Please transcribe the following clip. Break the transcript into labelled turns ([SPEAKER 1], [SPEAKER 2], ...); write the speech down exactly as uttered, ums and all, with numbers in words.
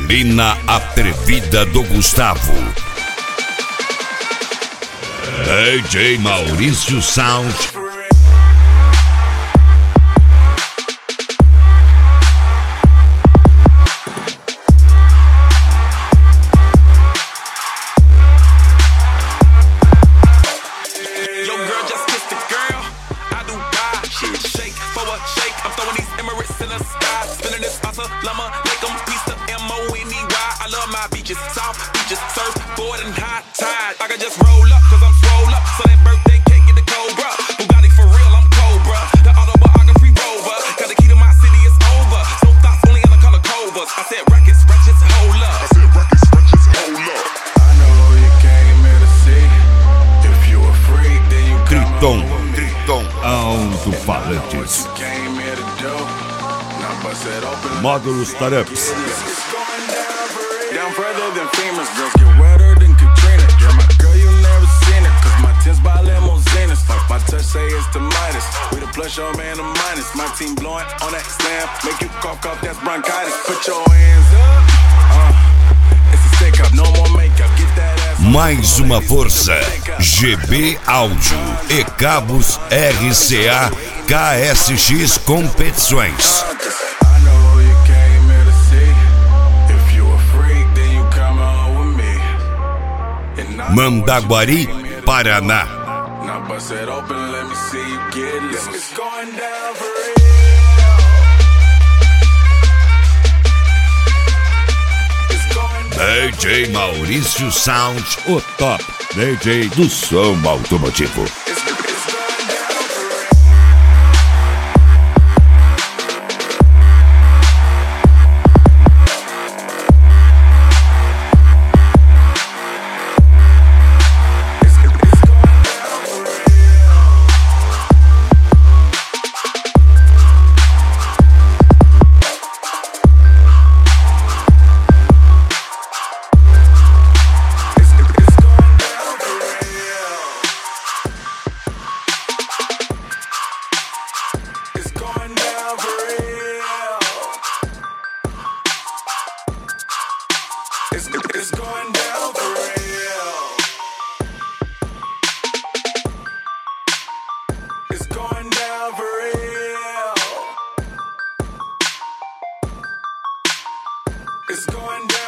[SPEAKER 1] Mina Atrevida do Gustavo. D J Maurício Sound. Triton, Triton, alto-falantes. Módulos Tareps. Mais uma força. G B Áudio e Cabos R C A K S X Competições. Mandaguari, Paraná. D J Maurício Sound, o top D J do som automotivo.
[SPEAKER 2] It's going down for real. It's going down for real. It's going down.